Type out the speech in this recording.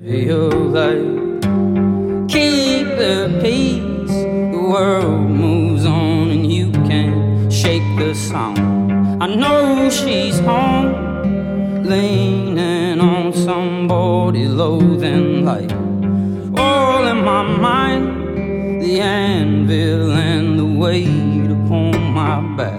Feel like keep the peace. The world moves on and you can't shake the sound. I know she's home, leaning on somebody loathing light. All in my mind, the anvil and the weight upon my back.